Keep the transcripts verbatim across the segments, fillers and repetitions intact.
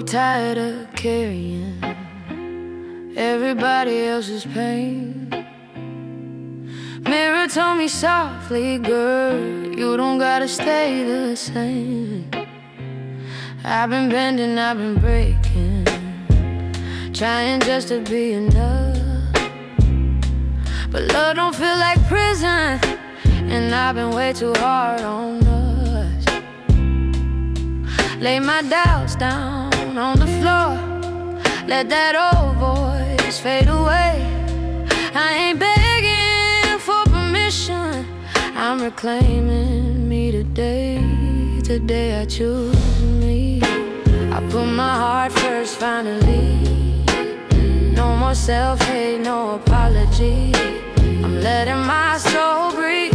tired of carrying everybody else's pain. Mirror told me softly, girl, you don't gotta stay the same. I've been bending, I've been breaking, trying just to be enough. But love don't feel like prison, and I've been way too hard on us. Lay my doubts down on the floor, let that old voice fade away. I ain't begging for permission, I'm reclaiming me today. Today I choose me. I put my heart first finally. No more self-hate, no apology. I'm letting my soul breathe.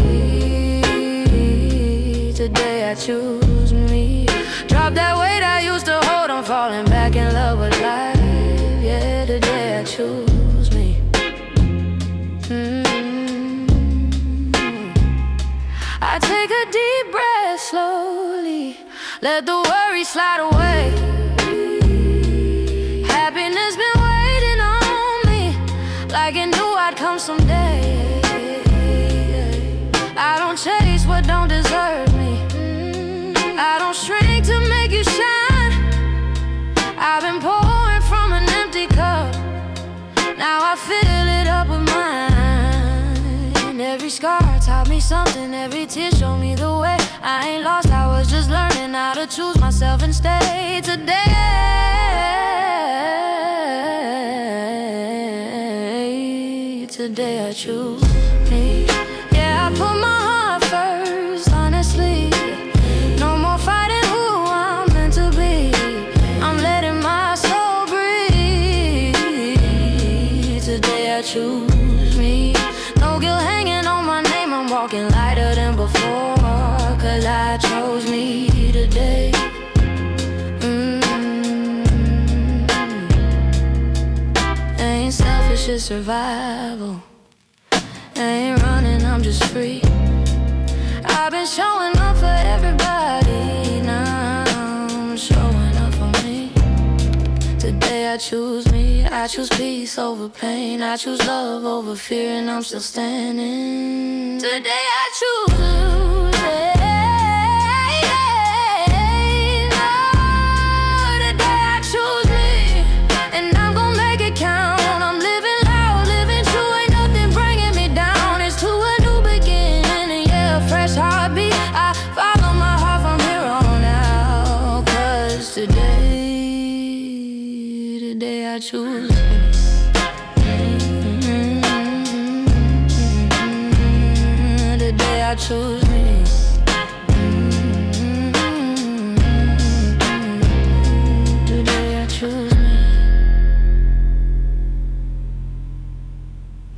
Today I choose me. Drop that weight I used to hold, I'm falling back in love with life. Yeah, today I choose me. mm-hmm. I take a deep breath slowly, let the worry slide away. Happiness been waiting on me, like it knew I'd come someday. I don't chase what don't deserve me, I don't shrink to make you shine. I've been pouring from an empty cup, now I fill it up with mine. Every scar taught me something, every tear showed me the way. I ain't lost, I was just learning how to choose myself and stay. Today, today I choose me. Yeah, I put my heart first, honestly. No more fighting who I'm meant to be. I'm letting my soul breathe. Today I choose me. No guilt hanging on my name, I'm walking lighter than before, cause I chose me today. mm-hmm. Ain't selfish, it's survival. Ain't running, I'm just free. I've been showing up for everybody, now I'm showing up for me. Today I choose me, I choose peace over pain, I choose love over fear, and I'm still standing. Today I choose you, yeah. Today I choose me. Mm-hmm. Today I choose me.